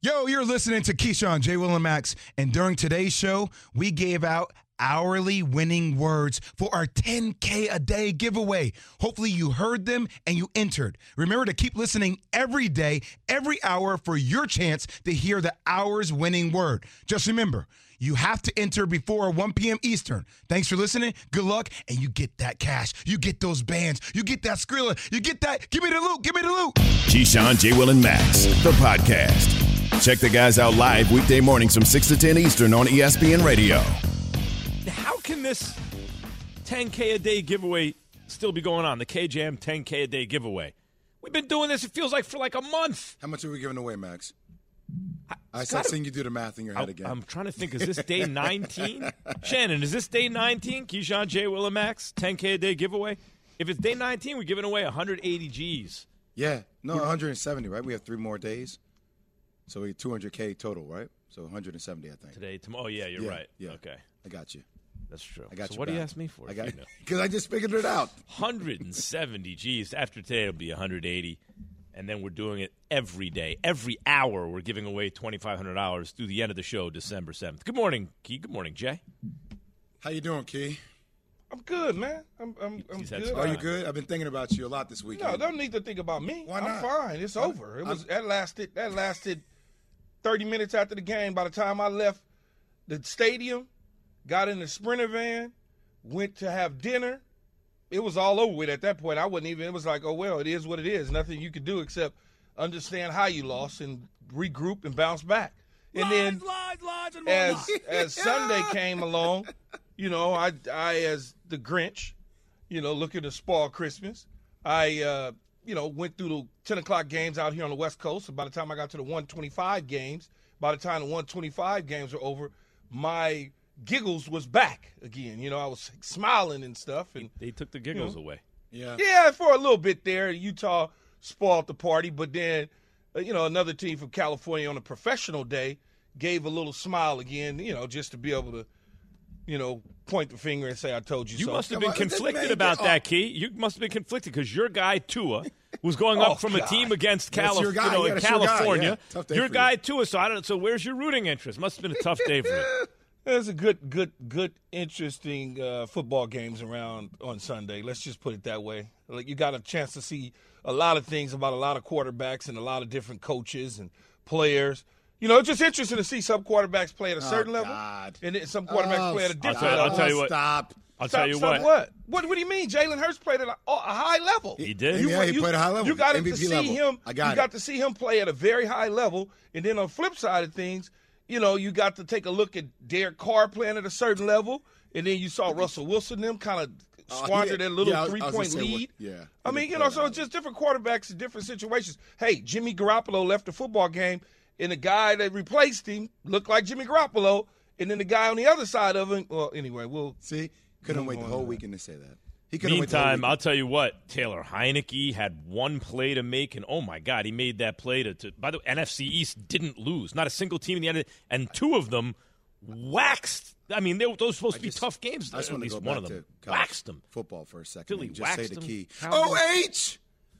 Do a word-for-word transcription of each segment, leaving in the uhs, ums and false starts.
Yo, you're listening to Keyshawn, J. Will, and Max, and during today's show, we gave out hourly winning words for our ten K a day giveaway. Hopefully you heard them and you entered. Remember to keep listening every day, every hour for your chance to hear the hour's winning word. Just remember, you have to enter before one p.m. Eastern. Thanks for listening. Good luck, and you get that cash. You get those bands. You get that Skrilla. You get that. Give me the loot. Give me the loot. Keyshawn, J. Will, and Max, the podcast. Check the guys out live weekday mornings from six to ten Eastern on E S P N Radio. How can this ten K a day giveaway still be going on? The K-Jam ten K a day giveaway. We've been doing this, it feels like, for like a month. How much are we giving away, Max? I, I gotta, seeing you do the math in your head I, again. I'm trying to think, is this day nineteen? Shannon, is this day nineteen? Keyshawn, J. Will, and Max, ten K a day giveaway? If it's day nineteen, we're giving away one hundred eighty G's. Yeah. No, one hundred seventy, right? We have three more days. So we two hundred K total, right? So one hundred seventy, I think. Today, tomorrow. Oh, yeah, you're yeah, right. Yeah. Okay. I got you. That's true. I got so you what back. do you ask me for? I got you know? Because I just figured it out. one hundred seventy G's. After today, it'll be one hundred eighty. And then we're doing it every day. Every hour, we're giving away twenty-five hundred dollars through the end of the show, December seventh. Good morning, Key. Good morning, Jay. How you doing, Key? I'm good, man. I'm I'm, I'm He's had good. some Are you time. good? I've been thinking about you a lot this No, weekend. don't need to think about me. Why I'm not? fine. It's I'm- over. It was I'm- that lasted that lasted thirty minutes after the game. By the time I left the stadium, got in the Sprinter van, went to have dinner. It was all over with at that point. I wasn't even. It was like, oh well, it is what it is. Nothing you could do except understand how you lost and regroup and bounce back. And lies, then lies, lies, and more as lies. as Sunday came along, you know, I I as the Grinch, you know, looking to spoil Christmas. I uh, you know, went through the ten o'clock games out here on the West Coast. And by the time I got to the one twenty-five games, by the time the one twenty-five games were over, my giggles was back again. You know, I was smiling and stuff. And They took the giggles You know. away. Yeah. yeah, for a little bit there, Utah spoiled the party. But then, uh, you know, another team from California on a professional day gave a little smile again, you know, just to be able to, you know, point the finger and say, I told you, You so. must have Come been on, this conflicted man about get- that, Key. You must have been conflicted because your guy, Tua, was going Oh, up from a God. team against That's Cali- your guy. you know, Yeah, in that's your guy. California. Yeah, tough day Your for guy, you. Tua, so I don't So where's your rooting interest? Must have been a tough day for you. There's a good, good, good, interesting uh, football games around on Sunday. Let's just put it that way. Like you got a chance to see a lot of things about a lot of quarterbacks and a lot of different coaches and players. You know, it's just interesting to see some quarterbacks play at a certain level, God. and then some quarterbacks Oh, play at a I'll different tell you- I'll level. tell you what. Stop. I'll Stop- tell you stop what. what. What? What do you mean? Jalen Hurts played at a, a high level. He did. Yeah, he you, played at a high level. You got M V to P see level. him. I got you it. got to see him play at a very high level, and then on the flip side of things, you know, you got to take a look at Derek Carr playing at a certain level, and then you saw Russell Wilson them kind of Oh, squander yeah. their little Yeah, I was- I was three-point gonna say, lead. what- yeah. I He mean, did you play know, at so a it's high just different quarterbacks in different situations. Hey, Jimmy Garoppolo left the football game, and the guy that replaced him looked like Jimmy Garoppolo, and then the guy on the other side of him. Well, anyway, we'll. See? Couldn't Move wait the on whole to that. weekend to say that. He couldn't wait the whole Meantime, I'll weekend. tell you what, Taylor Heineke had one play to make, and oh my God, he made that play to. to by the way, N F C East didn't lose, not a single team in the end, and two of them waxed. I mean, they, those were supposed I to be just- tough games. I just At want to least go one back of them to college waxed them. football for a second. Philly and just say waxed the them. key. Cowboys. O H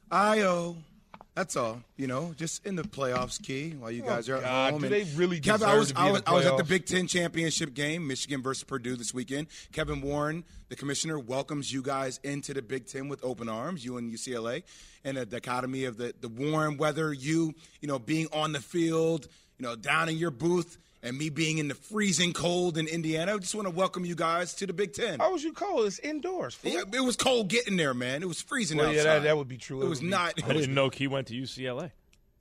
I O. That's all. You know, just in the playoffs, Key, while you guys are at Oh, God, home. do And they really Kevin, I deserve was, to be I in was, the I was at the playoffs? Big Ten championship game, Michigan versus Purdue this weekend. Kevin Warren, the commissioner, welcomes you guys into the Big Ten with open arms, you and U C L A, and a dichotomy of the, the warm weather, you, you know, being on the field, you know, down in your booth, and me being in the freezing cold in Indiana. I just want to welcome you guys to the Big Ten. How was you cold? It's indoors. Fool. Yeah, it was cold getting there, man. It was freezing Well, outside. yeah, that, that would be true. It was would be- not. It I was, didn't know Key went to U C L A.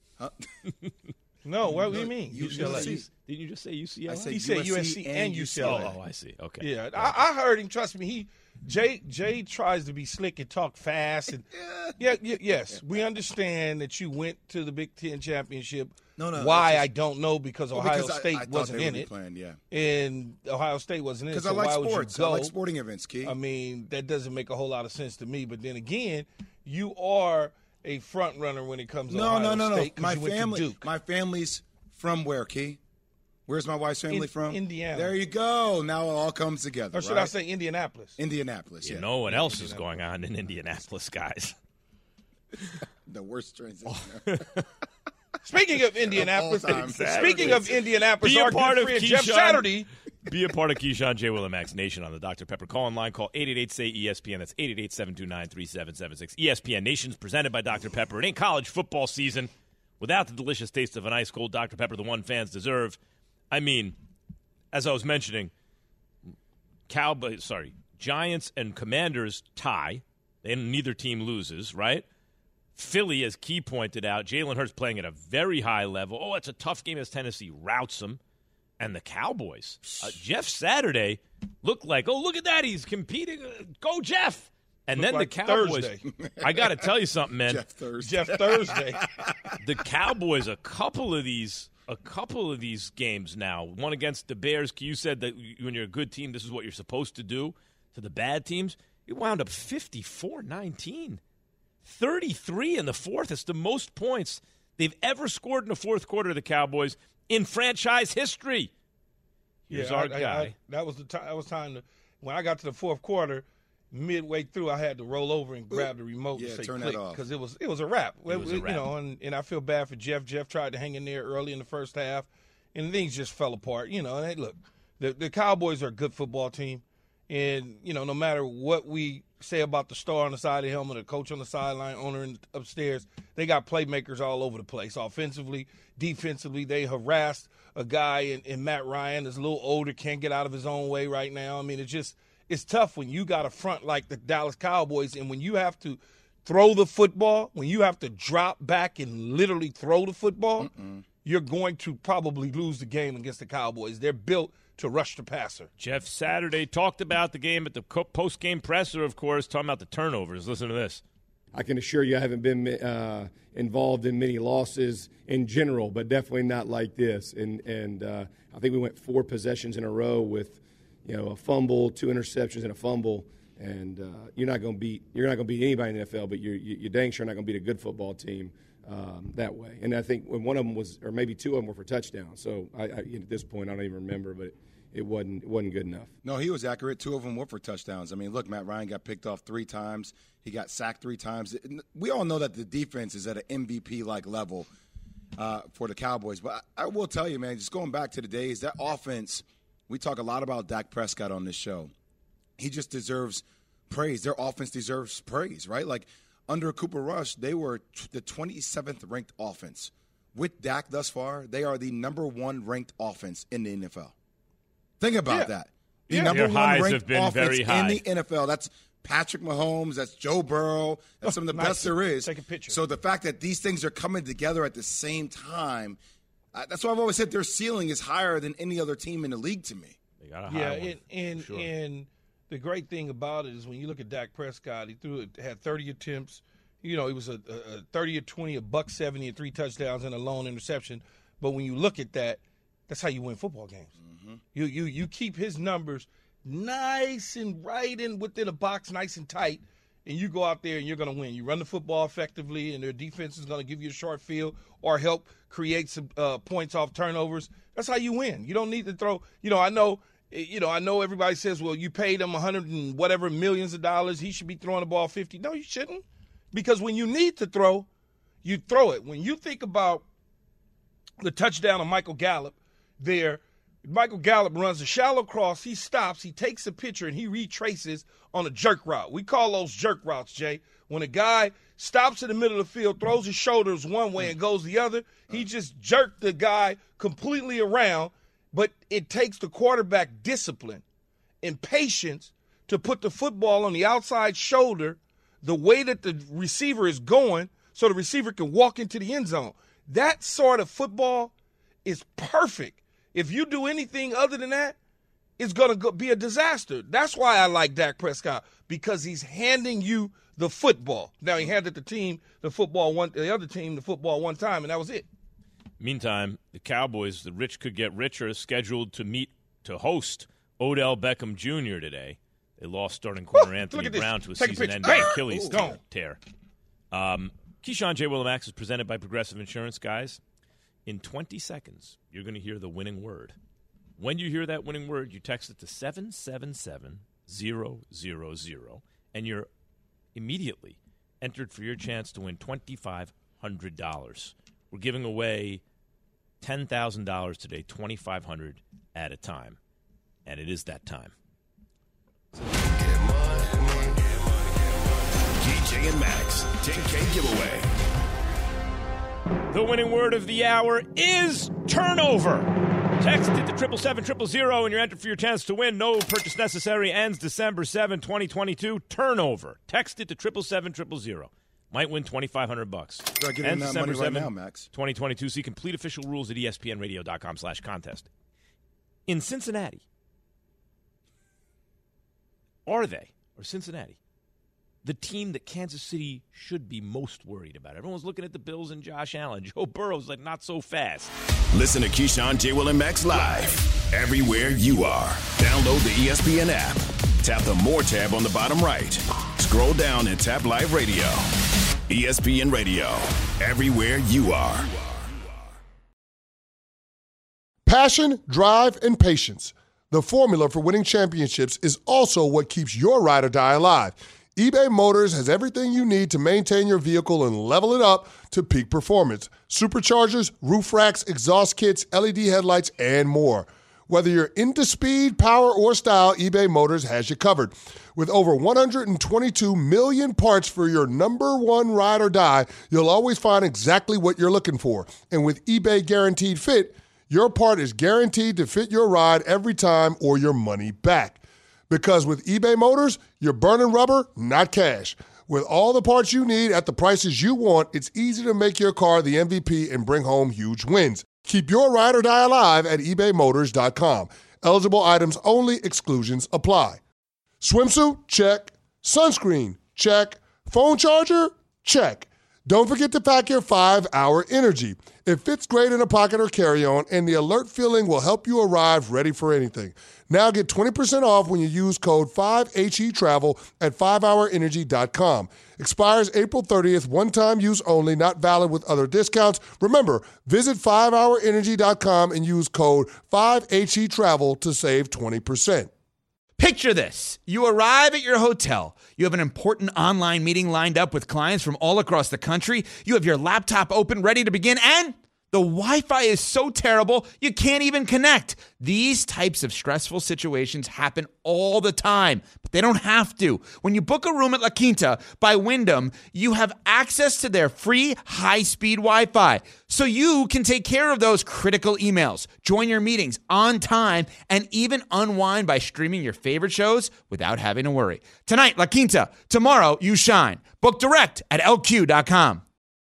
No, what do you mean? U- U C L A. U S C. Didn't you just say U C L A? I said He said U S C U S C and and U U C C L L A. A. Oh, I see. Okay. Yeah, I, I heard him. Trust me, he Jay Jay tries to be slick and talk fast. And yeah, yeah, yes, we understand that you went to the Big Ten championship. No, no, Why that's I don't know because Well, Ohio because I- State I thought wasn't they in were it, playing, yeah. and Ohio State wasn't in it. Because So I like why would sports. you I go? like sporting events, Key. I mean, that doesn't make a whole lot of sense to me. But then again, you are a front runner when it comes to no, Ohio no, no, no. State 'cause My you went to family, Duke. my family's from where, Key? Where's my wife's family In- from? Indiana. There you go. Now it all comes together. Or should right? I say Indianapolis? Indianapolis? You yeah. know what else is going on in Indianapolis, guys? The worst transition. Speaking of Indianapolis, Of all time. speaking of Indianapolis, Be a our part good of friend Jeff Keyshawn. Saturday. Be a part of Keyshawn, J. Will, and Max Nation on the Doctor Pepper call-in line. Call eight eight eight, S A Y, E S P N. That's eight eight eight, seven two nine, three seven seven six. E S P N Nation's presented by Doctor Pepper. It ain't college football season without the delicious taste of an ice-cold Doctor Pepper, the one fans deserve. I mean, as I was mentioning, Cowboys, sorry, Giants and Commanders tie, and neither team loses, right? Philly, as Key pointed out, Jalen Hurts playing at a very high level. Oh, it's a tough game as Tennessee routs them. And the Cowboys, uh, Jeff Saturday looked like, oh, look at that. He's competing. Uh, go, Jeff. And Looked then like the Cowboys. Thursday. I got to tell you something, man. Jeff Thursday. Jeff Thursday. The Cowboys, a couple of these a couple of these games now, one against the Bears. You said that when you're a good team, this is what you're supposed to do to the bad teams. It wound up fifty-four nineteen. thirty-three in the fourth. It's the most points they've ever scored in the fourth quarter of the Cowboys in franchise history. Here's yeah, our I, I, guy. I, that was the time. That was time to. When I got to the fourth quarter, midway through, I had to roll over and grab the remote Yeah, and say turn click that off. because it was it was a wrap. It was a You wrap. know, and, and I feel bad for Jeff. Jeff tried to hang in there early in the first half, and things just fell apart. You know, and hey, look, the the Cowboys are a good football team, and you know, no matter what we say about the star on the side of the helmet, the coach on the sideline, owner in, upstairs, they got playmakers all over the place. Offensively, defensively, they harassed a guy in, in Matt Ryan that's a little older, can't get out of his own way right now. I mean, it's just it's tough when you got a front like the Dallas Cowboys, and when you have to throw the football, when you have to drop back and literally throw the football, Mm-mm. you're going to probably lose the game against the Cowboys. They're built to rush the passer. Jeff Saturday talked about the game at the post-game presser, of course, talking about the turnovers. Listen to this. I can assure you I haven't been uh, involved in many losses in general, but definitely not like this. And and uh, I think we went four possessions in a row with, you know, a fumble, two interceptions, and a fumble. And uh, you're not going to beat you're not going to beat anybody in the N F L, but you're you're dang sure not going to beat a good football team um, that way. And I think when one of them was, or maybe two of them were for touchdowns. So I, I, at this point, I don't even remember, but. It, It wasn't. It wasn't good enough. No, he was accurate. Two of them were for touchdowns. I mean, look, Matt Ryan got picked off three times. He got sacked three times. We all know that the defense is at an M V P-like level uh, for the Cowboys. But I, I will tell you, man, just going back to the days, that offense, we talk a lot about Dak Prescott on this show. He just deserves praise. Their offense deserves praise, right? Like, under Cooper Rush, they were t- the twenty-seventh ranked offense. With Dak thus far, they are the number one ranked offense in the N F L. Think about Yeah. that. The Yeah. number Your one highs ranked have been offense very high. in the N F L. That's Patrick Mahomes. That's Joe Burrow. That's some of the nice. best there is. Take a picture. So the fact that these things are coming together at the same time, uh, that's why I've always said their ceiling is higher than any other team in the league to me. They got a high Yeah, one, and and, sure. and the great thing about it is when you look at Dak Prescott, he threw it, had thirty attempts. You know, he was a, a, a thirty or twenty, a buck seventy, and three touchdowns and a lone interception. But when you look at that, that's how you win football games. Mm-hmm. You you you keep his numbers nice and right in within a box, nice and tight, and you go out there and you're going to win. You run the football effectively, and their defense is going to give you a short field or help create some uh, points off turnovers. That's how you win. You don't need to throw. You know, I know. You know, I know everybody says, well, you paid him a hundred and whatever millions of dollars. He should be throwing the ball fifty. No, you shouldn't, because when you need to throw, you throw it. When you think about the touchdown of Michael Gallup there, Michael Gallup runs a shallow cross. He stops. He takes a picture, and he retraces on a jerk route. We call those jerk routes, Jay. When a guy stops in the middle of the field, throws his shoulders one way and goes the other, he just jerked the guy completely around. But it takes the quarterback discipline and patience to put the football on the outside shoulder the way that the receiver is going so the receiver can walk into the end zone. That sort of football is perfect. If you do anything other than that, it's going to be a disaster. That's why I like Dak Prescott, because he's handing you the football. Now, he handed the team the football one, the other team the football one time, and that was it. Meantime, the Cowboys, the rich could get richer, scheduled to meet to host Odell Beckham Junior today. They lost starting corner Ooh, Anthony look at this. Brown to a Take a season-ending picture. Bam! Achilles Ooh, gone. tear. Um, Keyshawn, J. Will, and Max is presented by Progressive Insurance, guys. In twenty seconds, you're going to hear the winning word. When you hear that winning word, you text it to seven seven seven zero zero zero, and you're immediately entered for your chance to win two thousand five hundred dollars. We're giving away ten thousand dollars today, twenty-five hundred dollars at a time. And it is that time. D J and Max, ten K giveaway. The winning word of the hour is turnover. Text it to triple seven triple zero and you're entered for your chance to win. No purchase necessary. Ends December seventh, twenty twenty-two. Turnover. Text it to triple seven triple zero. Might win twenty-five hundred bucks. Start getting that money right now, Max. twenty twenty-two. See complete official rules at E S P N radio dot com slash contest. In Cincinnati, are they, or Cincinnati, the team that Kansas City should be most worried about? Everyone's looking at the Bills and Josh Allen. Joe Burrow's like, not so fast. Listen to Keyshawn, J. Will, and Max live everywhere you are. Download the E S P N app. Tap the More tab on the bottom right. Scroll down and tap Live Radio. E S P N Radio, everywhere you are. Passion, drive, and patience. The formula for winning championships is also what keeps your ride or die alive. eBay Motors has everything you need to maintain your vehicle and level it up to peak performance. Superchargers, roof racks, exhaust kits, L E D headlights, and more. Whether you're into speed, power, or style, eBay Motors has you covered. With over one hundred twenty-two million parts for your number one ride or die, you'll always find exactly what you're looking for. And with eBay Guaranteed Fit, your part is guaranteed to fit your ride every time or your money back. Because with eBay Motors, you're burning rubber, not cash. With all the parts you need at the prices you want, it's easy to make your car the M V P and bring home huge wins. Keep your ride or die alive at ebay motors dot com. Eligible items only. Exclusions apply. Swimsuit? Check. Sunscreen? Check. Phone charger? Check. Don't forget to pack your five hour Energy. It fits great in a pocket or carry-on, and the alert feeling will help you arrive ready for anything. Now get twenty percent off when you use code five H E travel at five hour energy dot com. Expires April thirtieth, one-time use only, not valid with other discounts. Remember, visit five hour energy dot com and use code five H E travel to save twenty percent. Picture this. You arrive at your hotel. You have an important online meeting lined up with clients from all across the country. You have your laptop open, ready to begin, and the Wi-Fi is so terrible, you can't even connect. These types of stressful situations happen all the time, but they don't have to. When you book a room at La Quinta by Wyndham, you have access to their free high-speed Wi-Fi, so you can take care of those critical emails, join your meetings on time, and even unwind by streaming your favorite shows without having to worry. Tonight, La Quinta. Tomorrow, you shine. Book direct at L Q dot com.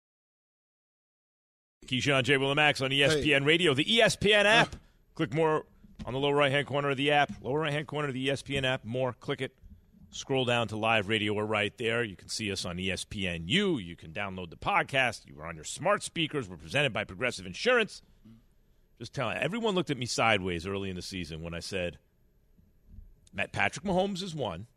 Keyshawn, J. Will, and Max on E S P N hey. Radio, the E S P N app. Uh. Click more on the lower right-hand corner of the app. Lower right-hand corner of the E S P N app. More, click it. Scroll down to live radio. We're right there. You can see us on E S P N U. You can download the podcast. You are on your smart speakers. We're presented by Progressive Insurance. Just telling everyone looked at me sideways early in the season when I said, Matt Patrick Mahomes is one.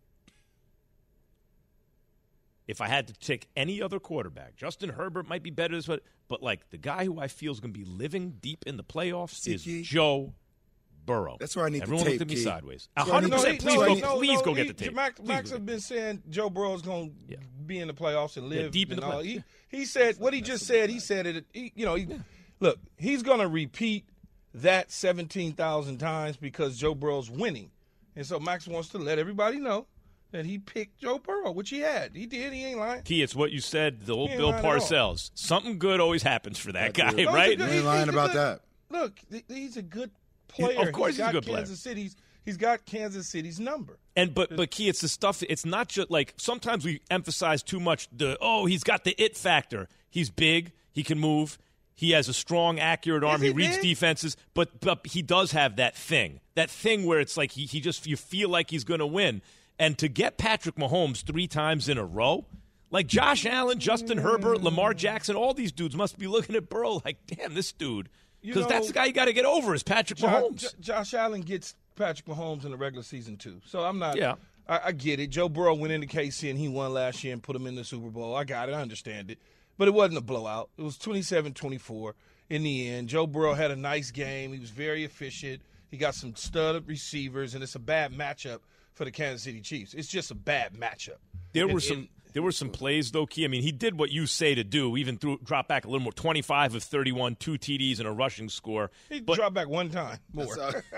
If I had to take any other quarterback, Justin Herbert might be better this way, but like the guy who I feel is going to be living deep in the playoffs is Key. Joe Burrow. That's where I need Everyone the tape, looked at me Key. sideways. That's one hundred where I percent. need- Please, no, go, no, please no, go he- get the tape. Max, Please Max go has get been saying Joe Burrow's going to Yeah. be in the playoffs and live Yeah, deep in and the all. play- He, he said what he just said. He said it. He, you know, he, look, he's going to repeat that seventeen thousand times because Joe Burrow's winning, and so Max wants to let everybody know that he picked Joe Burrow, which he had. He did. He ain't lying. Key, it's what you said, the old He ain't Bill lying at all. Parcells. Something good always happens for that guy, dude. No, he's a right? good- You he's- ain't lying he's a about good- that. Look, th- he's a good He- player. of course he's a got good player. Kansas City's. He's got Kansas City's number. And but but Key, it's the stuff. It's not just like sometimes we emphasize too much. The oh, he's got the it factor. He's big. He can move. He has a strong, accurate arm. Is He he reads big? defenses. But but he does have that thing. That thing where it's like he he just you feel like he's going to win. And to get Patrick Mahomes three times in a row, like Josh Allen, Justin Herbert, Lamar Jackson, all these dudes must be looking at Burrow like, damn, this dude. You Because know, that's the guy you got to get over is Patrick Jo- Mahomes. Jo- Josh Allen gets Patrick Mahomes in the regular season too. So I'm not. Yeah. I, I get it. Joe Burrow went into K C and he won last year and put him in the Super Bowl. I got it. I understand it. But it wasn't a blowout. It was twenty-seven twenty-four in the end. Joe Burrow had a nice game. He was very efficient. He got some stud receivers, and it's a bad matchup for the Kansas City Chiefs. It's just a bad matchup. There And- were some. and, There were some plays, though, Key. I mean, he did what you say to do, even threw, drop back a little more. twenty-five of thirty-one, two T Ds and a rushing score. He but, dropped back one time more.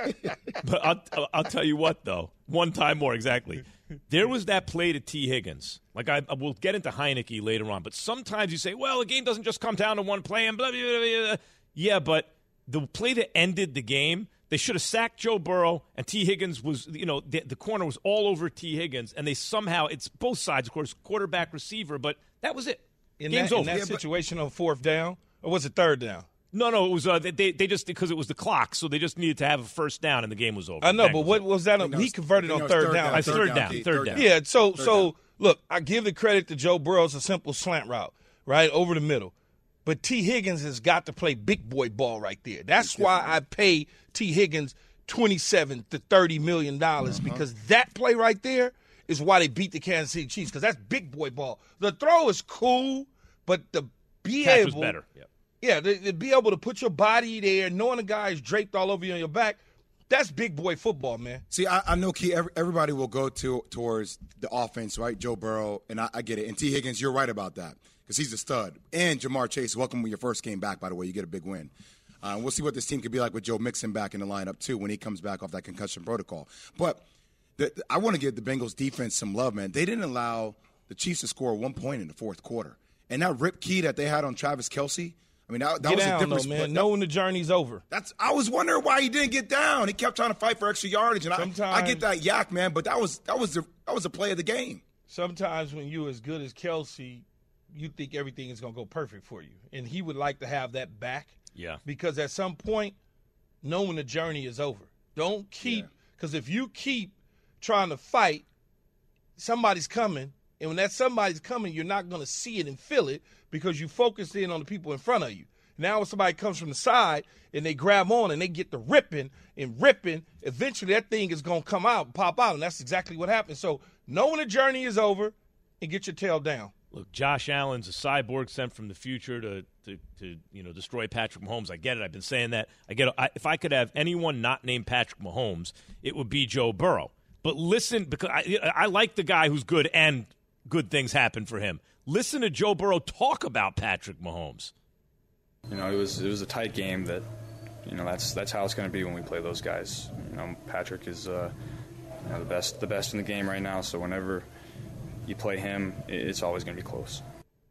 But I'll, I'll tell you what, though. One time more, exactly. There was that play to T. Higgins. Like, I, I will get into Heineke later on. But sometimes you say, well, a game doesn't just come down to one play and blah, blah, blah, blah. Yeah, but the play that ended the game, they should have sacked Joe Burrow, and T. Higgins was, you know, the, the corner was all over T. Higgins, and they somehow, it's both sides, of course, quarterback, receiver, but that was it. In Game's that, over. in that Yeah, situation on fourth down, or was it third down? No, no, it was uh, they. They just because it was the clock, so they just needed to have a first down, and the game was over. I know, Bang but was what it. was that? On, that he was- converted I on think that was third down. I third down, Keith, third down. Yeah, so Third so down. look, I give the credit to Joe Burrow. It's a simple slant route, right over the middle. But T. Higgins has got to play big boy ball right there. That's why I pay T. Higgins twenty-seven to thirty million dollars Uh-huh. because that play right there is why they beat the Kansas City Chiefs because that's big boy ball. The throw is cool, but the be Catch able was better. Yep. Yeah, to, to be able to put your body there, knowing the guy is draped all over you on your back, that's big boy football, man. See, I, I know, Key, every, everybody will go to towards the offense, right? Joe Burrow, and I, I get it. And T. Higgins, you're right about that because he's a stud. And Jamar Chase, welcome when your first game back, by the way. You get a big win. Uh, we'll see what this team could be like with Joe Mixon back in the lineup, too, when he comes back off that concussion protocol. But the, I want to give the Bengals defense some love, man. They didn't allow the Chiefs to score one point in the fourth quarter. And that rip key that they had on Travis Kelce, I mean, that, that Get was down, a difference. though, man. That- Knowing the journey's over. That's. I was wondering why he didn't get down. He kept trying to fight for extra yardage, and I, I Sometimes- get that yak, man. But that was that was the that was the play of the game. Sometimes when you're as good as Kelsey, you think everything is going to go perfect for you. And he would like to have that back. Yeah. Because at some point, knowing the journey is over. Don't keep – because if you keep trying to fight, somebody's coming. And when that somebody's coming, you're not going to see it and feel it because you focused in on the people in front of you. Now when somebody comes from the side and they grab on and they get the ripping and ripping, eventually that thing is going to come out, pop out, and that's exactly what happens. So knowing the journey is over and get your tail down. Look, Josh Allen's a cyborg sent from the future to, to, to you know destroy Patrick Mahomes. I get it. I've been saying that. I get it. I, if I could have anyone not named Patrick Mahomes, it would be Joe Burrow. But listen, because I, I like the guy who's good and good things happen for him. Listen to Joe Burrow talk about Patrick Mahomes. You know, it was it was a tight game. That you know that's that's how it's going to be when we play those guys. You know, Patrick is uh, you know, the best the best in the game right now. So whenever you play him, it's always going to be close.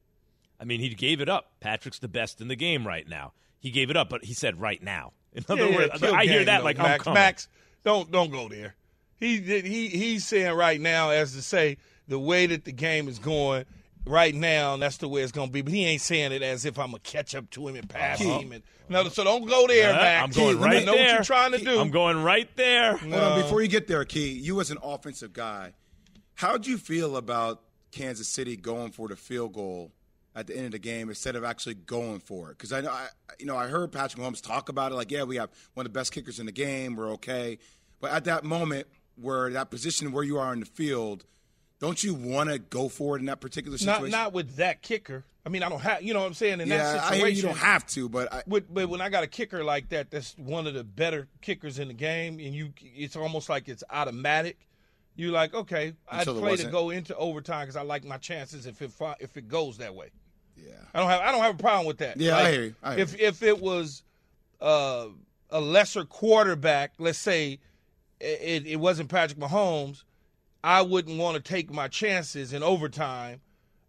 I mean, he gave it up. Patrick's the best in the game right now. He gave it up, but he said right now. In other Yeah, words, yeah, kill I hear game, that though, like Max, I'm coming. Max, don't don't go there. He he he's saying right now as to say the way that the game is going right now, that's the way it's going to be. But he ain't saying it as if I'm going to catch up to him and pass Uh-huh. him. And, no, so don't go there, Uh, Max. I'm going Key, right I know there. what you're trying to do. I'm going right there. Hold on, before you get there, Key, you as an offensive guy, how'd you feel about Kansas City going for the field goal at the end of the game instead of actually going for it? Because I know, I, you know, I heard Patrick Mahomes talk about it, like, yeah, we have one of the best kickers in the game, we're okay. But at that moment, where that position where you are in the field, don't you want to go for it in that particular situation? Not not with that kicker. I mean, I don't have. You know what I'm saying? In yeah, that I situation, hear you don't have to, but I, With, but when I got a kicker like that, that's one of the better kickers in the game, and you, it's almost like it's automatic. You're like, okay, I'd Until it play to wasn't. go into overtime because I like my chances if it fi- if it goes that way. yeah. I don't have I don't have a problem with that. Yeah, I Like, hear you. I hear if if it was uh, a lesser quarterback, let's say it, it wasn't Patrick Mahomes, I wouldn't want to take my chances in overtime.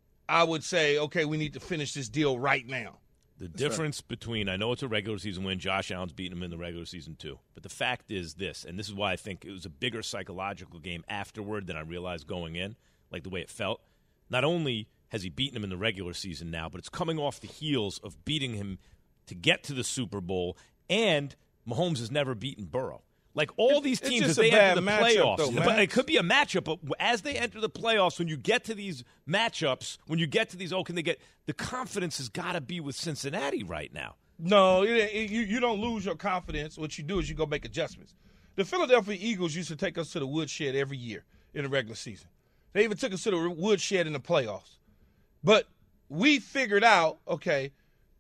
I would say, okay, we need to finish this deal right now. The difference between, I know it's a regular season win, Josh Allen's beating him in the regular season too, but the fact is this, and this is why I think it was a bigger psychological game afterward than I realized going in, like the way it felt. Not only has he beaten him in the regular season now, but it's coming off the heels of beating him to get to the Super Bowl, and Mahomes has never beaten Burrow. Like all these it's teams, just as a they bad enter the matchup, playoffs, though, but Max. it could be a matchup. But as they enter the playoffs, when you get to these matchups, when you get to these, oh, can they get the confidence has got to be with Cincinnati right now. No, it, it, you you don't lose your confidence. What you do is you go make adjustments. The Philadelphia Eagles used to take us to the woodshed every year in the regular season. They even took us to the woodshed in the playoffs. But we figured out, okay,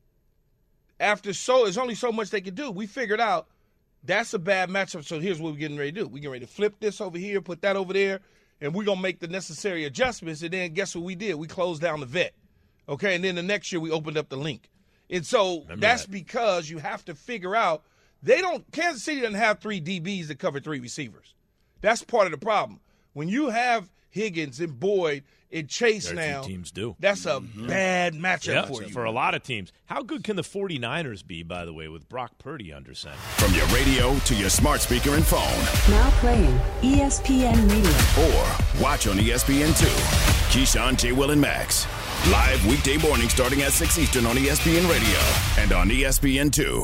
after so, there's only so much they could do. We figured out that's a bad matchup, so here's what we're getting ready to do. We're getting ready to flip this over here, put that over there, and we're going to make the necessary adjustments. And then guess what we did? We closed down the vet. Okay, and then the next year we opened up the link. And so Remember that's that. because you have to figure out they don't – Kansas City doesn't have three D Bs that cover three receivers. That's part of the problem. When you have Higgins and Boyd and Chase Very now, few teams do. that's a bad matchup Yeah, for you. for a lot of teams. How good can the 49ers be, by the way, with Brock Purdy under center? From your radio to your smart speaker and phone, Now playing E S P N Radio. or watch on E S P N two. Keyshawn, J. Will, and Max. Live weekday morning starting at six Eastern on E S P N Radio and on E S P N two.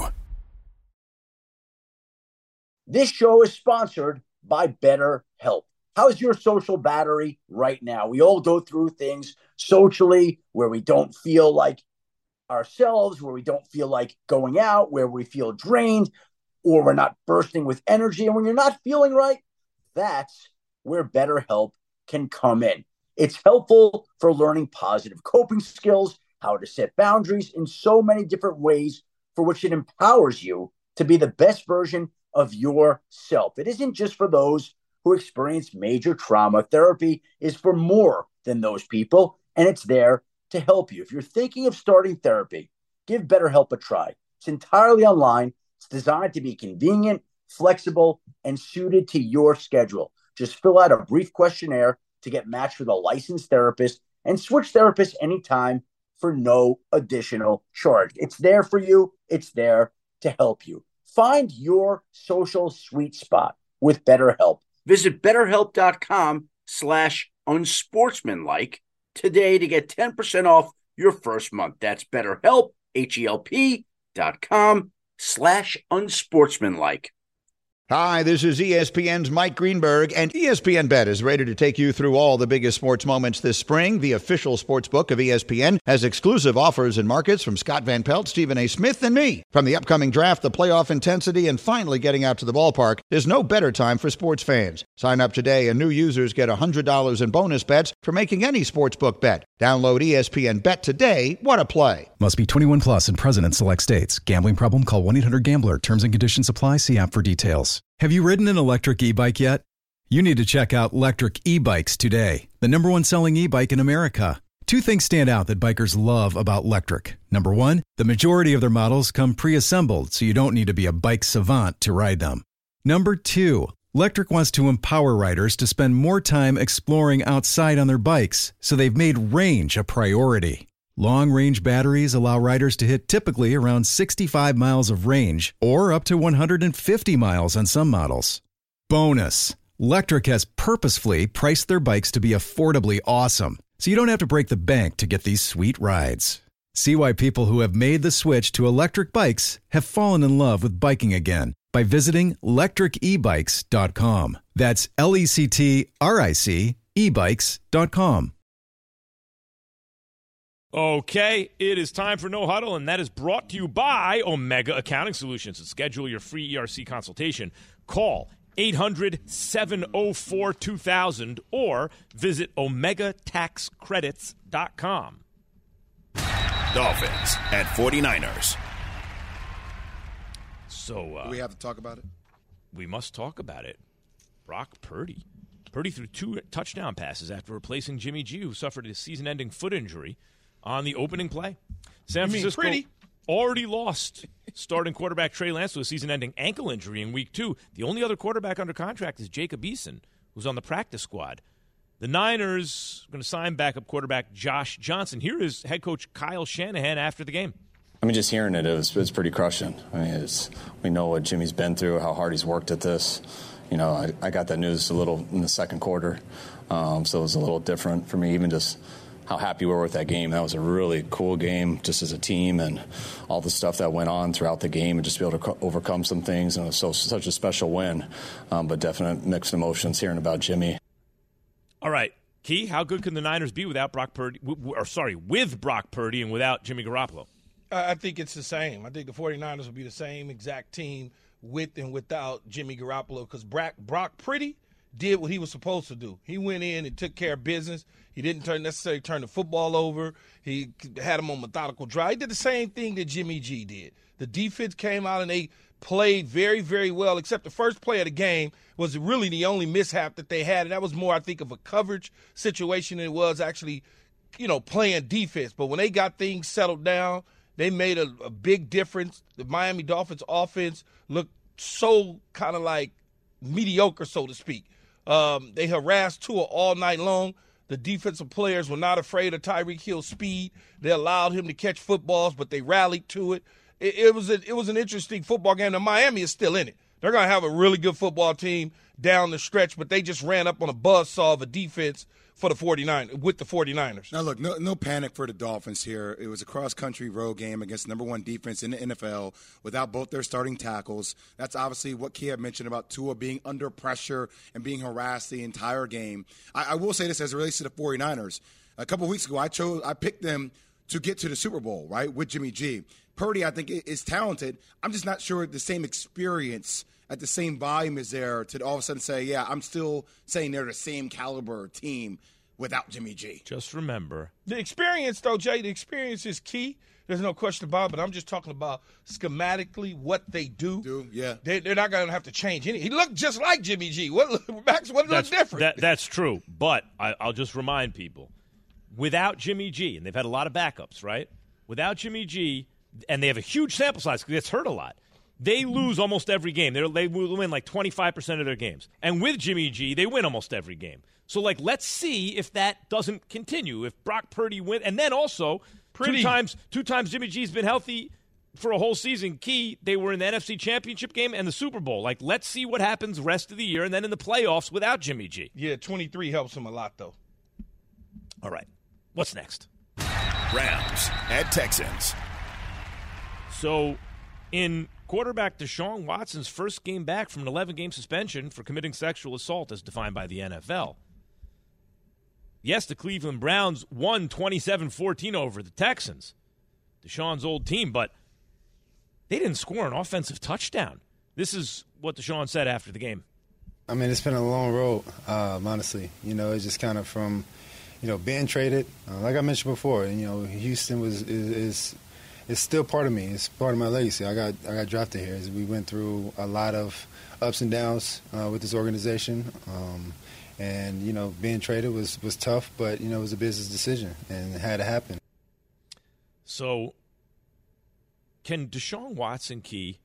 This show is sponsored by BetterHelp. How's your social battery right now? We all go through things socially where we don't feel like ourselves, where we don't feel like going out, where we feel drained, or we're not bursting with energy. And when you're not feeling right, that's where BetterHelp can come in. It's helpful for learning positive coping skills, how to set boundaries in so many different ways for which it empowers you to be the best version of yourself. It isn't just for those who experience major trauma. Therapy is for more than those people, and it's there to help you. If you're thinking of starting therapy, give BetterHelp a try. It's entirely online. It's designed to be convenient, flexible, and suited to your schedule. Just fill out a brief questionnaire to get matched with a licensed therapist and switch therapists anytime for no additional charge. It's there for you. It's there to help you. Find your social sweet spot with BetterHelp. Visit betterhelp.com slash unsportsmanlike today to get ten percent off your first month. That's BetterHelp, H-E-L-P dot com slash unsportsmanlike. Hi, this is E S P N's Mike Greenberg, and E S P N Bet is ready to take you through all the biggest sports moments this spring. The official sports book of E S P N has exclusive offers and markets from Scott Van Pelt, Stephen A. Smith, and me. From the upcoming draft, the playoff intensity, and finally getting out to the ballpark, there's no better time for sports fans. Sign up today, and new users get one hundred dollars in bonus bets for making any sportsbook bet. Download E S P N Bet today. What a play. Must be twenty-one plus and present in select states. Gambling problem? Call one eight hundred gambler. Terms and conditions apply. See app for details. Have you ridden an electric e-bike yet? You need to check out Lectric E-Bikes today, the number one selling e-bike in America. Two things stand out that bikers love about Lectric. Number one, the majority of their models come pre-assembled, so you don't need to be a bike savant to ride them. Number two, Lectric wants to empower riders to spend more time exploring outside on their bikes, so they've made range a priority. Long-range batteries allow riders to hit typically around sixty-five miles of range or up to one hundred fifty miles on some models. Bonus, Lectric has purposefully priced their bikes to be affordably awesome, so you don't have to break the bank to get these sweet rides. See why people who have made the switch to electric bikes have fallen in love with biking again by visiting lectric e bikes dot com. That's L E C T R I C e bikes dot com. Okay, it is time for No Huddle, and that is brought to you by Omega Accounting Solutions. To schedule your free E R C consultation, call eight hundred, seven oh four, two thousand or visit omega tax credits dot com. Dolphins at 49ers. So, uh, Do we have to talk about it? We must talk about it. Brock Purdy. Purdy threw two touchdown passes after replacing Jimmy G, who suffered a season-ending foot injury on the opening play. San You mean Francisco pretty? already lost starting quarterback Trey Lance to a season-ending ankle injury in week two. The only other quarterback under contract is Jacob Eason, who's on the practice squad. The Niners are going to sign backup quarterback Josh Johnson. Here is head coach Kyle Shanahan after the game. I mean, just hearing it, it was, it was pretty crushing. I mean, it's, we know what Jimmy's been through, how hard he's worked at this. You know, I, I got that news a little in the second quarter, um, so it was a little different for me, even just how happy we were with that game. That was a really cool game just as a team, and all the stuff that went on throughout the game, and just be able to co- overcome some things. And it was so, such a special win, um, but definite mixed emotions hearing about Jimmy. All right, Key, how good can the Niners be without Brock Purdy, w- w- or sorry, with Brock Purdy and without Jimmy Garoppolo? I think it's the same. I think the 49ers will be the same exact team with and without Jimmy Garoppolo, because Brock, Brock Purdy did what he was supposed to do. He went in and took care of business. He didn't turn, necessarily turn the football over. He had him on methodical drive. He did the same thing that Jimmy G did. The defense came out and they played very, very well, except the first play of the game was really the only mishap that they had. And that was more, I think, of a coverage situation than it was actually, you know, playing defense. But when they got things settled down, they made a, a big difference. The Miami Dolphins offense looked so kind of like mediocre, so to speak. Um, they harassed Tua all night long. The defensive players were not afraid of Tyreek Hill's speed. They allowed him to catch footballs, but they rallied to it. It, it was a, it was an interesting football game. Now, Miami is still in it. They're going to have a really good football team down the stretch, but they just ran up on a buzzsaw of a defense for the 49ers, with the 49ers. Now, look, no, no panic for the Dolphins here. It was a cross-country road game against the number one defense in the N F L without both their starting tackles. That's obviously what Key had mentioned about Tua being under pressure and being harassed the entire game. I, I will say this as it relates to the 49ers. A couple weeks ago, I chose, I picked them to get to the Super Bowl, right, with Jimmy G. Purdy, I think, is talented. I'm just not sure the same experience at the same volume is there to all of a sudden say, yeah, I'm still saying they're the same caliber team without Jimmy G. Just remember. The experience, though, Jay, the experience is key. There's no question about it, but I'm just talking about schematically what they do. Do, yeah. They, they're not going to have to change any. He looked just like Jimmy G. What, Max, what looked different? That, that's true, but I, I'll just remind people, without Jimmy G, and they've had a lot of backups, right? Without Jimmy G, and they have a huge sample size because it's hurt a lot. They lose almost every game. They're, they win like twenty-five percent of their games. And with Jimmy G, they win almost every game. So, like, let's see if that doesn't continue. If Brock Purdy wins. And then also, two times, two times Jimmy G's been healthy for a whole season. Key, they were in the N F C Championship game and the Super Bowl. Like, let's see what happens the rest of the year and then in the playoffs without Jimmy G. Yeah, twenty-three helps him a lot, though. All right. What's next? Rams at Texans. So, in quarterback Deshaun Watson's first game back from an eleven-game suspension for committing sexual assault as defined by the N F L. Yes, the Cleveland Browns won twenty-seven fourteen over the Texans, Deshaun's old team, but they didn't score an offensive touchdown. This is what Deshaun said after the game. I mean, it's been a long road, um, honestly. You know, it's just kind of from, you know, being traded. Uh, like I mentioned before, you know, Houston was is, is – it's still part of me. It's part of my legacy. I got I got drafted here. We went through a lot of ups and downs uh, with this organization, um, and you know, being traded was, was tough, but you know, it was a business decision, and it had to happen. So, can Deshaun Watson, Key,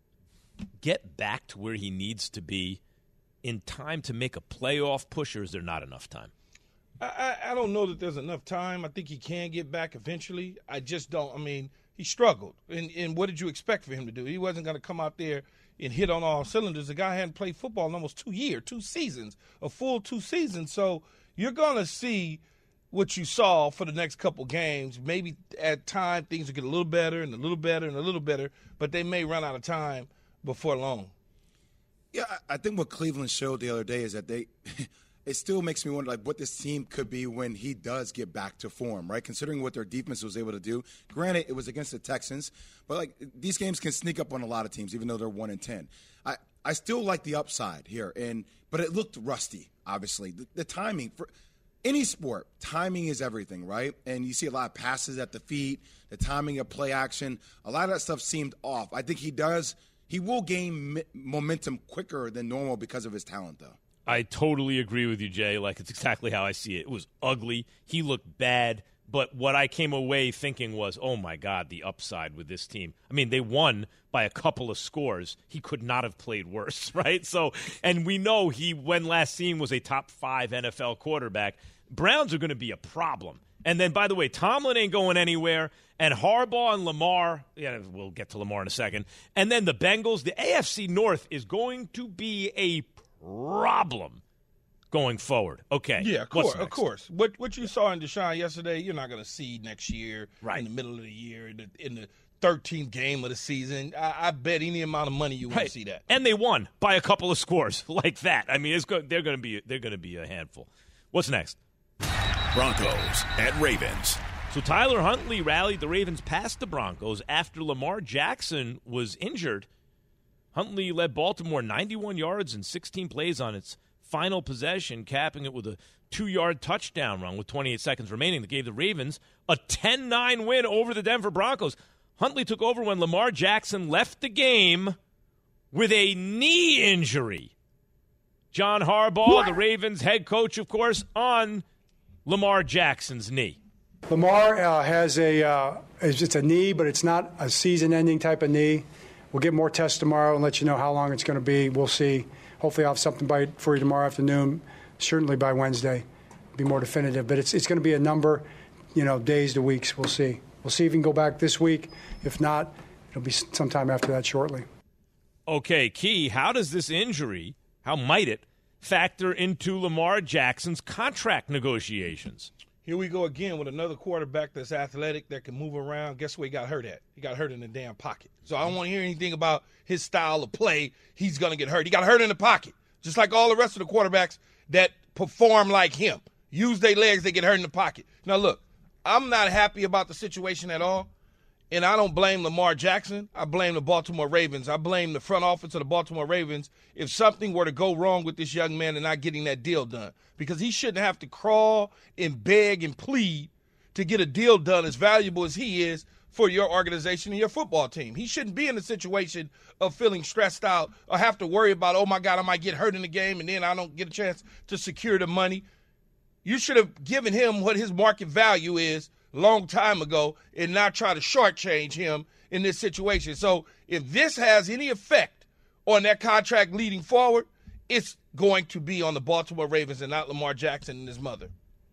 get back to where he needs to be in time to make a playoff push, or is there not enough time? I, I don't know that there's enough time. I think he can get back eventually. I just don't. I mean, he struggled. And, and what did you expect for him to do? He wasn't going to come out there and hit on all cylinders. The guy hadn't played football in almost two years, two seasons, a full two seasons. So you're going to see what you saw for the next couple games. Maybe at time things will get a little better and a little better and a little better, but they may run out of time before long. Yeah, I think what Cleveland showed the other day is that they – it still makes me wonder, like, what this team could be when he does get back to form, right? Considering what their defense was able to do. Granted, it was against the Texans, but, like, these games can sneak up on a lot of teams, even though they're one and ten. I, I still like the upside here, and but it looked rusty, obviously. The, the timing for any sport, timing is everything, right? And you see a lot of passes at the feet, the timing of play action. A lot of that stuff seemed off. I think he does – he will gain momentum quicker than normal because of his talent, though. I totally agree with you, Jay. Like, it's exactly how I see it. It was ugly. He looked bad. But what I came away thinking was, oh, my God, the upside with this team. I mean, they won by a couple of scores. He could not have played worse, right? So, and we know he, when last seen, was a top five N F L quarterback. Browns are going to be a problem. And then, by the way, Tomlin ain't going anywhere. And Harbaugh and Lamar, yeah, we'll get to Lamar in a second. And then the Bengals, the A F C North is going to be a problem going forward. Okay. Yeah, of course. Of course. What what you saw in Deshaun yesterday, you're not going to see next year, right, in the middle of the year, in the, in the thirteenth game of the season. I, I bet any amount of money you want right. to see that. And they won by a couple of scores like that. I mean, it's go, they're going to be they're going to be a handful. What's next? Broncos at Ravens. So Tyler Huntley rallied the Ravens past the Broncos after Lamar Jackson was injured. Huntley led Baltimore ninety-one yards and sixteen plays on its final possession, capping it with a two-yard touchdown run with twenty-eight seconds remaining that gave the Ravens a ten nine win over the Denver Broncos. Huntley took over when Lamar Jackson left the game with a knee injury. John Harbaugh, the Ravens head coach, of course, on Lamar Jackson's knee. Lamar uh, has a uh, it's just a knee, but it's not a season-ending type of knee. We'll get more tests tomorrow and let you know how long it's going to be. We'll see. Hopefully I'll have something by, for you tomorrow afternoon, certainly by Wednesday. Be more definitive. But it's it's going to be a number, you know, days to weeks. We'll see. We'll see if he can go back this week. If not, it'll be sometime after that shortly. Okay, Key, how does this injury, how might it, factor into Lamar Jackson's contract negotiations? Here we go again with another quarterback that's athletic, that can move around. Guess where he got hurt at? He got hurt in the damn pocket. So I don't want to hear anything about his style of play. He's going to get hurt. He got hurt in the pocket, just like all the rest of the quarterbacks that perform like him. Use their legs, they get hurt in the pocket. Now, look, I'm not happy about the situation at all, and I don't blame Lamar Jackson. I blame the Baltimore Ravens. I blame the front office of the Baltimore Ravens if something were to go wrong with this young man and not getting that deal done, because he shouldn't have to crawl and beg and plead to get a deal done as valuable as he is for your organization and your football team. He shouldn't be in a situation of feeling stressed out or have to worry about, oh, my God, I might get hurt in the game and then I don't get a chance to secure the money. You should have given him what his market value is a long time ago and not try to shortchange him in this situation. So if this has any effect on that contract leading forward, it's going to be on the Baltimore Ravens and not Lamar Jackson and his mother.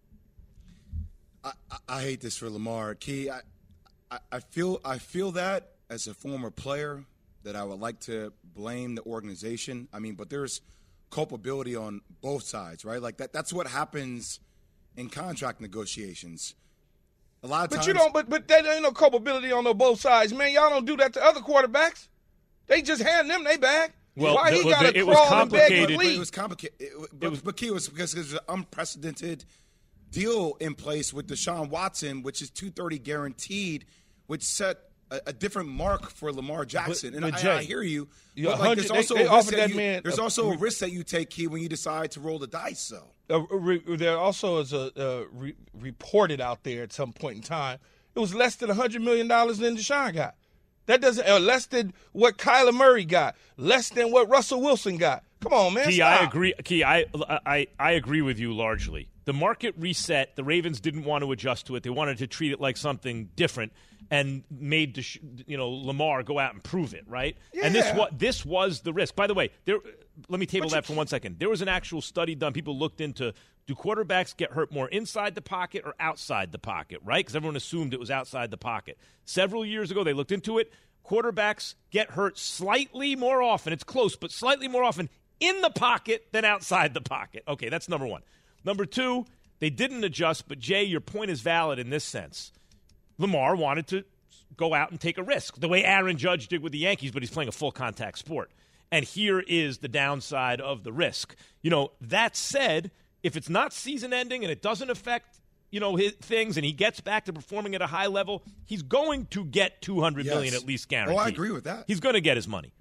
I, I, I hate this for Lamar. Key, I, I, I feel I feel that as a former player that I would like to blame the organization. I mean, but there's culpability on both sides, right? Like that that's what happens in contract negotiations. A lot of but times. you don't. But but there ain't no culpability on no both sides, man. Y'all don't do that to other quarterbacks. They just hand them they bag. Well, why the, he well, got the, to it was crawl and beg complicated. and But it leave? was complicated. It, but, It was- but Key, it was because there's an unprecedented deal in place with Deshaun Watson, which is two thirty guaranteed, which set a, a different mark for Lamar Jackson. But- and but I, Jay, I hear you. you But like, there's one hundred also they- they a risk offered that that you, man there's a- also a risk that you take, Key, when you decide to roll the dice. So Uh, re- there also is a uh, re- reported out there at some point in time, it was less than one hundred million dollars than Deshaun got. That doesn't, or less than what Kyler Murray got, less than what Russell Wilson got. Come on, man. Key, stop. I agree. Key, I, I, I agree with you largely. The market reset. The Ravens didn't want to adjust to it. They wanted to treat it like something different, and made Desha- you know Lamar go out and prove it, right? Yeah. And this was this was the risk. By the way, there. Let me table But that you- for one second. There was an actual study done. People looked into, do quarterbacks get hurt more inside the pocket or outside the pocket, right? Because everyone assumed it was outside the pocket. Several years ago, they looked into it. Quarterbacks get hurt slightly more often. It's close, but slightly more often in the pocket than outside the pocket. Okay, that's number one. Number two, they didn't adjust, but Jay, your point is valid in this sense. Lamar wanted to go out and take a risk, the way Aaron Judge did with the Yankees, but he's playing a full contact sport. And here is the downside of the risk. You know, that said, if it's not season ending and it doesn't affect, you know, his things, and he gets back to performing at a high level, he's going to get two hundred Yes. million at least guaranteed. Oh, I agree with that. He's going to get his money.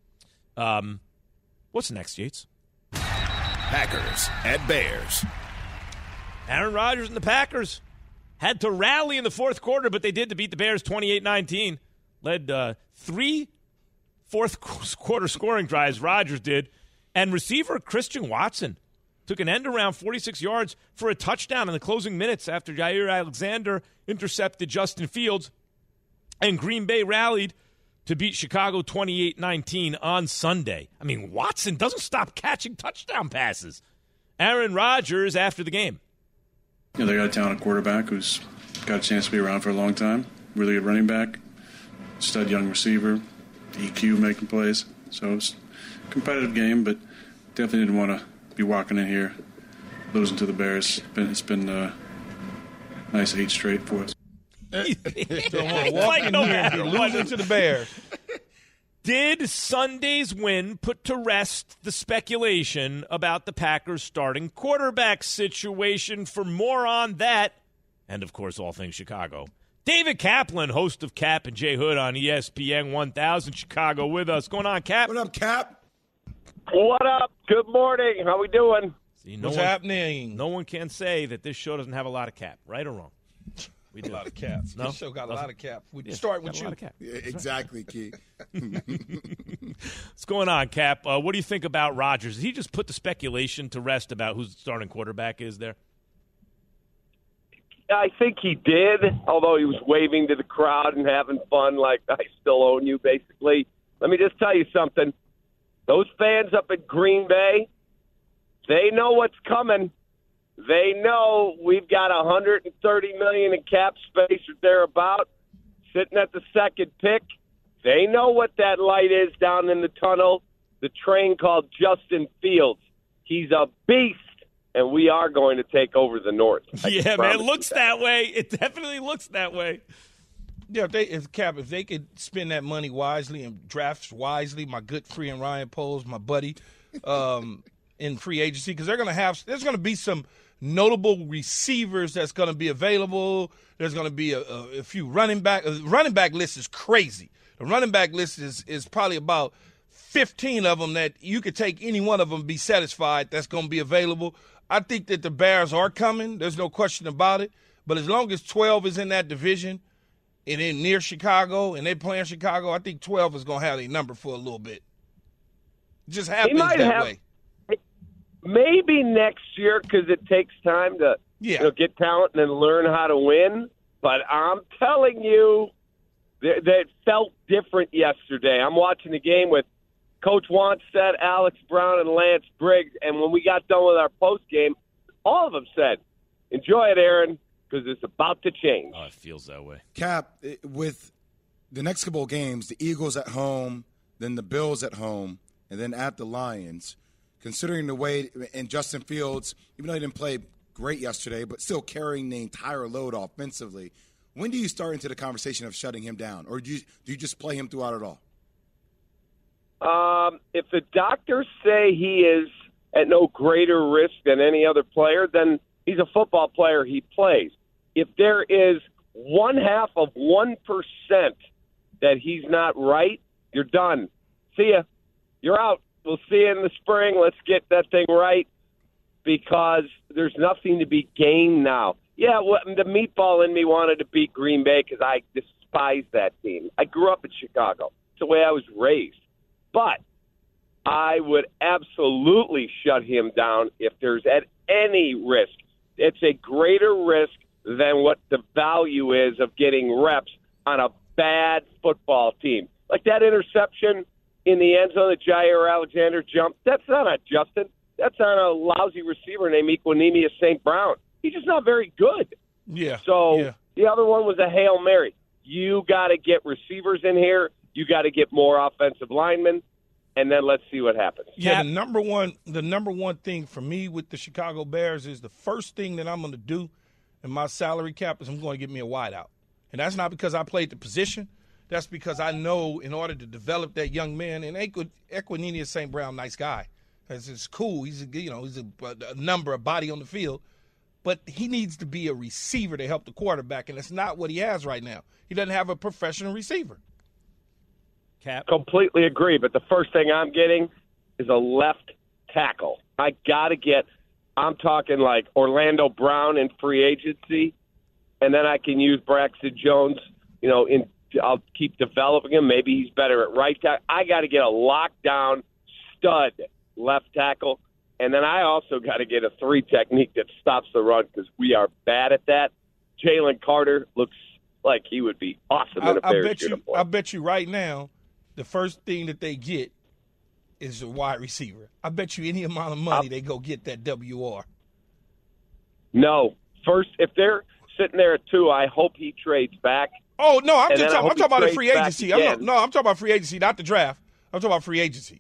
Um, what's next, Yates? Packers at Bears. Aaron Rodgers and the Packers had to rally in the fourth quarter, but they did to beat the Bears twenty-eight nineteen. Led uh, three fourth quarter scoring drives, Rodgers did. And receiver Christian Watson took an end around forty-six yards for a touchdown in the closing minutes after Jair Alexander intercepted Justin Fields. And Green Bay rallied to beat Chicago twenty-eight nineteen on Sunday. I mean, Watson doesn't stop catching touchdown passes. Aaron Rodgers after the game. You know, they got a talented quarterback who's got a chance to be around for a long time. Really good running back, stud young receiver, E Q making plays. So it's a competitive game, but definitely didn't want to be walking in here losing to the Bears. It's been, it's been uh, nice eight straight for us. Don't want to walk in here and be losing to the Bears. Did Sunday's win put to rest the speculation about the Packers' starting quarterback situation? For more on that, and of course all things Chicago, David Kaplan, host of Cap and J Hood on E S P N one thousand Chicago with us. Going on, Cap? What up, Cap? What up? Good morning. How we doing? See, no What's one, happening? No one can say that this show doesn't have a lot of Cap, right or wrong? We do. A lot of caps. No? This show got a lot of caps. We Yeah, start got with a you. lot of cap. Yeah, exactly, Key. What's going on, Cap? Uh, what do you think about Rodgers? Did he just put the speculation to rest about who the starting quarterback is there? I think he did, although he was waving to the crowd and having fun like I still own you, basically. Let me just tell you something. Those fans up at Green Bay, they know what's coming. They know we've got one hundred thirty million dollars in cap space or thereabout sitting at the second pick. They know what that light is down in the tunnel, the train called Justin Fields. He's a beast, and we are going to take over the North. I Yeah, man, promise it looks you that way. It definitely looks that way. Yeah, if they if Cap, if they could spend that money wisely and draft wisely, my good friend Ryan Poles, my buddy, um, in free agency, because they're going to have there's going to be some notable receivers that's going to be available. There's going to be a, a, a few running back. The running back list is crazy. The running back list is is probably about fifteen of them that you could take any one of them and be satisfied. That's going to be available. I think that the Bears are coming. There's no question about it. But as long as twelve is in that division and in near Chicago and they're playing Chicago, I think twelve is going to have a number for a little bit. It just happens might that have- way. Maybe next year because it takes time to Yeah. you know, get talent and then learn how to win. But I'm telling you, that it felt different yesterday. I'm watching the game with Coach Wannstedt, Alex Brown, and Lance Briggs, and when we got done with our post game, all of them said, "Enjoy it, Aaron, because it's about to change." Oh, it feels that way. Cap, it- with the next couple of games, the Eagles at home, then the Bills at home, and then at the Lions, considering the way – and Justin Fields, even though he didn't play great yesterday, but still carrying the entire load offensively, when do you start into the conversation of shutting him down? Or do you, do you just play him throughout it all? Um, if the doctors say he is at no greater risk than any other player, then he's a football player. He plays. If there is one half of one percent that he's not right, you're done. See ya. You're out. We'll see you in the spring. Let's get that thing right because there's nothing to be gained now. Yeah, well, the meatball in me wanted to beat Green Bay because I despise that team. I grew up in Chicago. It's the way I was raised. But I would absolutely shut him down if there's at any risk. It's a greater risk than what the value is of getting reps on a bad football team. Like that interception in the end zone that Jair Alexander jumped, that's not on Justin. That's on a lousy receiver named Equanimeous Saint Brown. He's just not very good. Yeah. So yeah. the other one was a Hail Mary. You got to get receivers in here. You got to get more offensive linemen, and then let's see what happens. Yeah, the number one the number one thing for me with the Chicago Bears is the first thing that I'm going to do in my salary cap is I'm going to get me a wideout. And that's not because I played the position. That's because I know in order to develop that young man, and Equanimeous Saint Brown, nice guy. It's, it's cool. He's a, you know, he's a, a number, a body on the field. But he needs to be a receiver to help the quarterback, and it's not what he has right now. He doesn't have a professional receiver. Cap. Completely agree, but the first thing I'm getting is a left tackle. I got to get, I'm talking like Orlando Brown in free agency, and then I can use Braxton Jones, you know, in I'll keep developing him. Maybe he's better at right tackle. I got to get a lockdown stud left tackle, and then I also got to get a three technique that stops the run because we are bad at that. Jalen Carter looks like he would be awesome in a I, I Bears bet you, uniform. I bet you right now, the first thing that they get is a wide receiver. I bet you any amount of money they go get that W R. No, first if they're sitting there at two, I hope he trades back. Oh no, I'm And just then I talking, I'm hope talking he about the trades free back agency. I'm not, again. no, I'm talking about free agency, not the draft. I'm talking about free agency.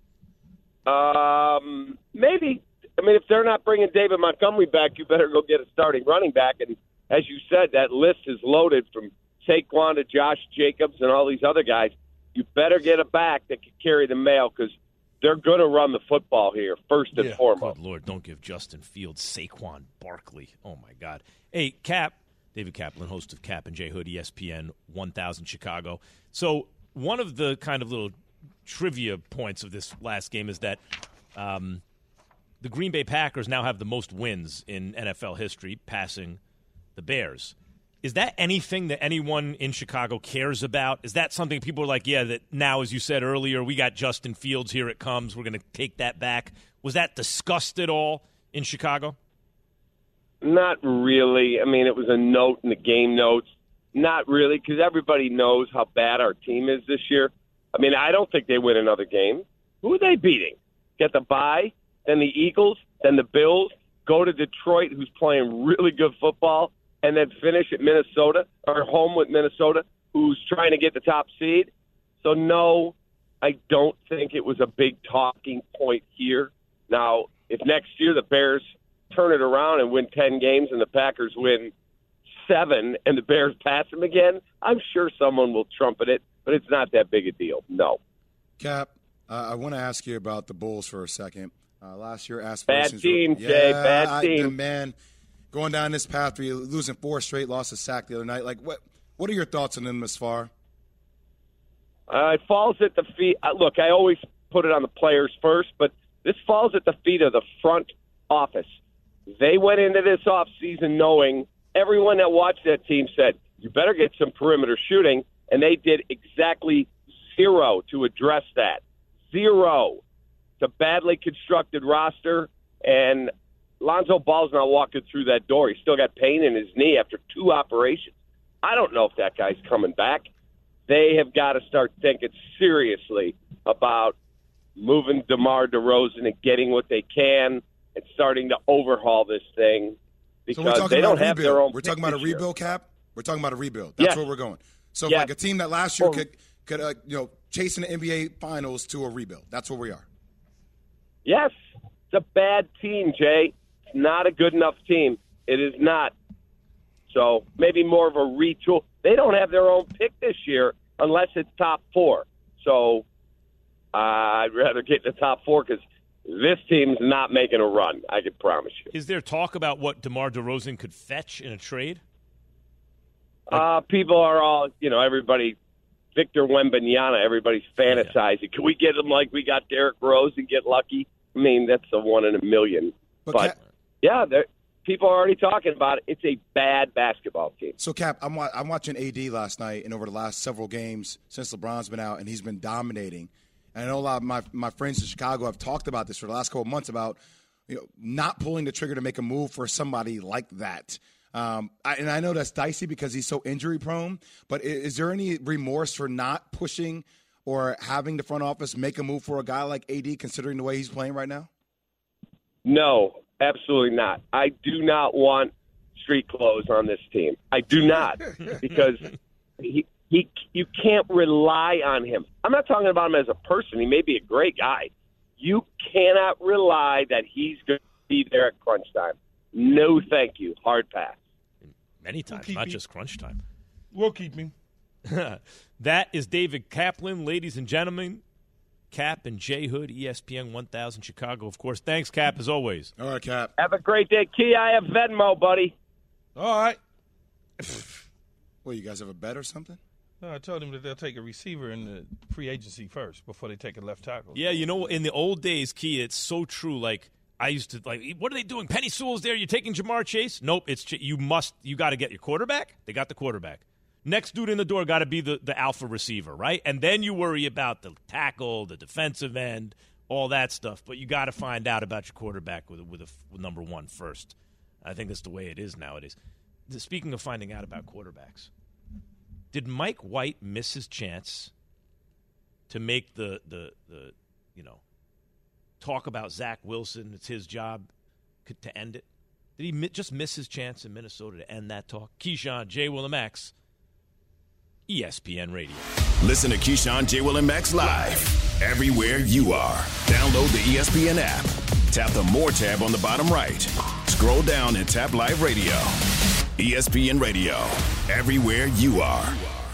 Um, maybe. I mean, if they're not bringing David Montgomery back, you better go get a starting running back. And as you said, that list is loaded from Saquon to Josh Jacobs and all these other guys. You better get a back that can carry the mail because they're going to run the football here first and Yeah. foremost. Good Lord, don't give Justin Fields Saquon Barkley. Oh, my God. Hey, Cap, David Kaplan, host of Cap and J Hood, E S P N one thousand Chicago. So one of the kind of little trivia points of this last game is that um, the Green Bay Packers now have the most wins in N F L history, passing the Bears. Is that anything that anyone in Chicago cares about? Is that something people are like, yeah, that now, as you said earlier, we got Justin Fields, here it comes, we're going to take that back? Was that discussed at all in Chicago? Not really. I mean, it was a note in the game notes. Not really, because everybody knows how bad our team is this year. I mean, I don't think they win another game. Who are they beating? Get the bye, then the Eagles, then the Bills, go to Detroit, who's playing really good football, and then finish at Minnesota, or home with Minnesota, who's trying to get the top seed. So, no, I don't think it was a big talking point here. Now, if next year the Bears turn it around and win ten games and the Packers win seven and the Bears pass them again, I'm sure someone will trumpet it, but it's not that big a deal. No. Cap, uh, I want to ask you about the Bulls for a second. Uh, last year, aspirations bad team, were, Jay, yeah, bad I, team. the man, going down this path where you're losing four straight, lost a sack the other night. Like, what? What are your thoughts on them this far? Uh, it falls at the feet. Uh, look, I always put it on the players first, but this falls at the feet of the front office. They went into this offseason knowing everyone that watched that team said, you better get some perimeter shooting, and they did exactly zero to address that. Zero. It's a badly constructed roster, and Lonzo Ball's not walking through that door. He's still got pain in his knee after two operations. I don't know if that guy's coming back. They have got to start thinking seriously about moving DeMar DeRozan and getting what they can and starting to overhaul this thing because so they don't have rebuild. their own. We're talking about a year. rebuild, Cap. We're talking about a rebuild. That's yes. where we're going. So, yes. like a team that last year well, could could uh, you know chasing the N B A Finals to a rebuild. That's where we are. Yes, it's a bad team, Jay. It's not a good enough team. It is not. So maybe more of a retool. They don't have their own pick this year unless it's top four. So uh, I'd rather get in the top four because this team's not making a run, I can promise you. Is there talk about what DeMar DeRozan could fetch in a trade? Uh, people are all, you know, everybody, Victor Wembanyama, everybody's fantasizing. Yeah. Can we get him like we got Derrick Rose and get lucky? I mean, that's a one in a million. But, but Cap, yeah, people are already talking about it. It's a bad basketball team. So, Cap, I'm, wa- I'm watching A D last night and over the last several games since LeBron's been out, and he's been dominating. And I know a lot of my, my friends in Chicago have talked about this for the last couple of months about you know, not pulling the trigger to make a move for somebody like that. Um, I, and I know that's dicey because he's so injury prone, but is, is there any remorse for not pushing or having the front office make a move for a guy like A D considering the way he's playing right now? No, absolutely not. I do not want street clothes on this team. I do not because he, he, you can't rely on him. I'm not talking about him as a person. He may be a great guy. You cannot rely that he's going to be there at crunch time. No, thank you. Hard pass. Many times, we'll not me. just crunch time. We'll keep him. That is David Kaplan, ladies and gentlemen. Cap and J Hood, E S P N one thousand Chicago, of course. Thanks, Cap, as always. All right, Cap. Have a great day. Key, I have Venmo, buddy. All right. Well, you guys have a bet or something? No, I told him that they'll take a receiver in the free agency first before they take a left tackle. Yeah, you know, in the old days, Key, it's so true. Like, I used to, like, what are they doing? Penny Sewell's there. You're taking Jamar Chase? Nope. It's Ch- you must, you got to get your quarterback. They got the quarterback. Next dude in the door got to be the, the alpha receiver, right? And then you worry about the tackle, the defensive end, all that stuff. But you got to find out about your quarterback with, with, a, with number one first. I think that's the way it is nowadays. Speaking of finding out about quarterbacks, did Mike White miss his chance to make the, the, the you know, talk about Zach Wilson, it's his job to end it? Did he mi- just miss his chance in Minnesota to end that talk? Keyshawn, J. Will and Max, E S P N Radio. Listen to Keyshawn, J. Will and Max live everywhere you are. Download the E S P N app. Tap the More tab on the bottom right. Scroll down and tap Live Radio. E S P N Radio, everywhere you are.